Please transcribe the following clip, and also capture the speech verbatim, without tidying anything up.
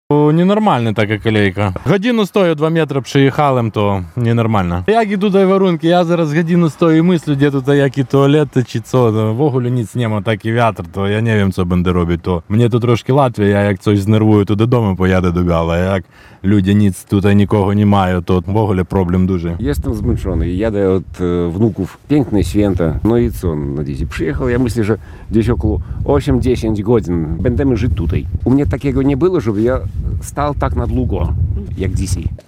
Ненормальна така колейка. Годину стою, два метри приїхали, то ненормально. Як іду до Воронки, я зараз годину стою і мислю, де тут які туалети чи що. В огулі ніц нема, так і вітер, то я не wiem, що będę robić. То мені тут трошки Латвія, я як coś знервую, то додому поїду до Біала. Як люди ніц тут нікого не мають, то в огулі проблем дуже. Jestem zmęczony. Jadę od e, wnuków. Piękne święta. No i co na dziś? Przyjechał, ja myślę, że gdzieś około osiem dziesięć godzin będziemy żyć tutaj. U mnie takiego nie było, żeby ja stał tak na długo, jak dzisiaj.